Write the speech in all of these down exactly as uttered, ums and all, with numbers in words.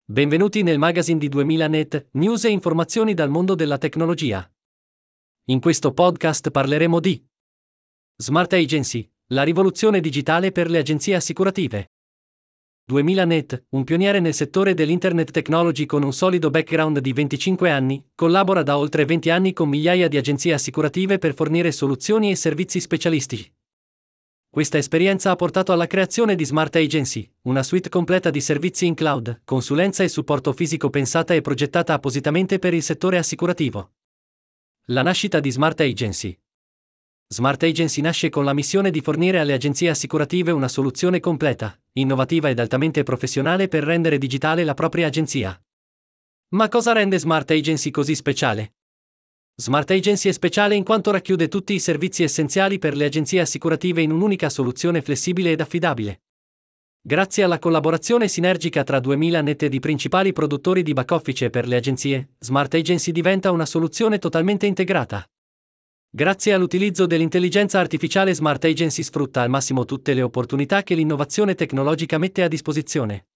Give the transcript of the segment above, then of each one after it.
Benvenuti nel magazine di duemila net, news e informazioni dal mondo della tecnologia. In questo podcast parleremo di Smart Agency, la rivoluzione digitale per le agenzie assicurative. duemila net, un pioniere nel settore dell'Internet Technology con un solido background di venticinque anni, collabora da oltre venti anni con migliaia di agenzie assicurative per fornire soluzioni e servizi specialistici. Questa esperienza ha portato alla creazione di Smart Agency, una suite completa di servizi in cloud, consulenza e supporto fisico pensata e progettata appositamente per il settore assicurativo. La nascita di Smart Agency. Smart Agency nasce con la missione di fornire alle agenzie assicurative una soluzione completa, innovativa ed altamente professionale per rendere digitale la propria agenzia. Ma cosa rende Smart Agency così speciale? Smart Agency è speciale in quanto racchiude tutti i servizi essenziali per le agenzie assicurative in un'unica soluzione flessibile ed affidabile. Grazie alla collaborazione sinergica tra duemila net ed i principali produttori di back office per le agenzie, Smart Agency diventa una soluzione totalmente integrata. Grazie all'utilizzo dell'intelligenza artificiale, Smart Agency sfrutta al massimo tutte le opportunità che l'innovazione tecnologica mette a disposizione.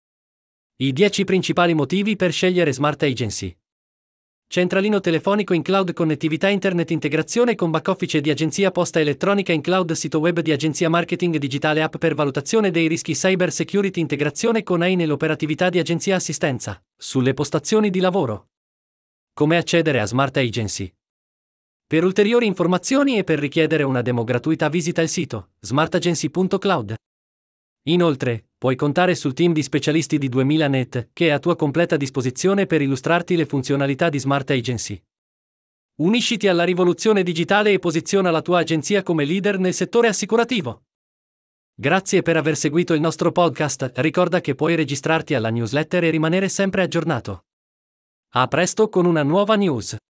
I dieci principali motivi per scegliere Smart Agency. Centralino telefonico in cloud, connettività internet, integrazione con back office di agenzia, posta elettronica in cloud, sito web di agenzia, marketing digitale, app per valutazione dei rischi, cyber security, integrazione con A I nell'operatività di agenzia, assistenza sulle postazioni di lavoro. Come accedere a Smart Agency? Per ulteriori informazioni e per richiedere una demo gratuita visita il sito smart agency punto cloud. Inoltre, puoi contare sul team di specialisti di duemila net, che è a tua completa disposizione per illustrarti le funzionalità di Smart Agency. Unisciti alla rivoluzione digitale e posiziona la tua agenzia come leader nel settore assicurativo. Grazie per aver seguito il nostro podcast, ricorda che puoi registrarti alla newsletter e rimanere sempre aggiornato. A presto con una nuova news.